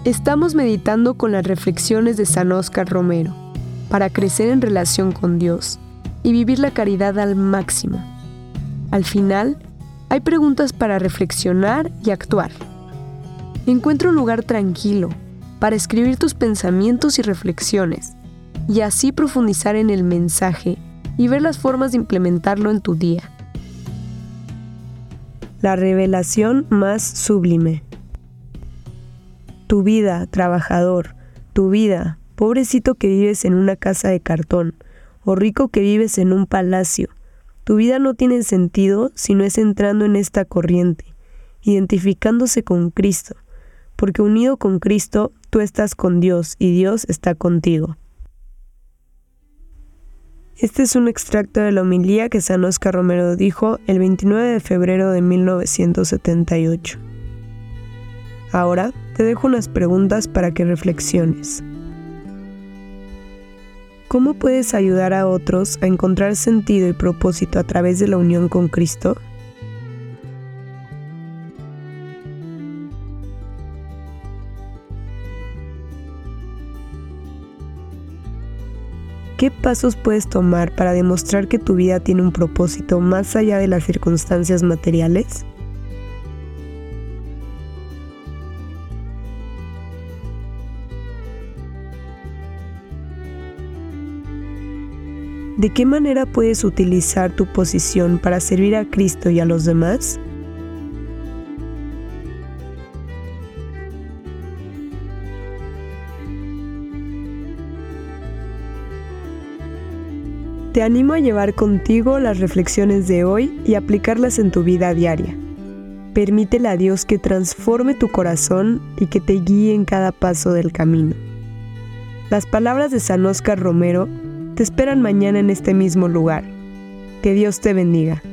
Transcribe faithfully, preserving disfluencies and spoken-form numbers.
Estamos meditando con las reflexiones de San Óscar Romero para crecer en relación con Dios y vivir la caridad al máximo. Al final, hay preguntas para reflexionar y actuar. Encuentra un lugar tranquilo para escribir tus pensamientos y reflexiones y así profundizar en el mensaje y ver las formas de implementarlo en tu día. La revelación más sublime. Tu vida, trabajador, tu vida, pobrecito que vives en una casa de cartón, o rico que vives en un palacio. Tu vida no tiene sentido si no es entrando en esta corriente, identificándose con Cristo, porque unido con Cristo, tú estás con Dios y Dios está contigo. Este es un extracto de la homilía que San Óscar Romero dijo el veintinueve de febrero de mil novecientos setenta y ocho. Ahora te dejo unas preguntas para que reflexiones. ¿Cómo puedes ayudar a otros a encontrar sentido y propósito a través de la unión con Cristo? ¿Qué pasos puedes tomar para demostrar que tu vida tiene un propósito más allá de las circunstancias materiales? ¿De qué manera puedes utilizar tu posición para servir a Cristo y a los demás? Te animo a llevar contigo las reflexiones de hoy y aplicarlas en tu vida diaria. Permítele a Dios que transforme tu corazón y que te guíe en cada paso del camino. Las palabras de San Óscar Romero te esperan mañana en este mismo lugar. Que Dios te bendiga.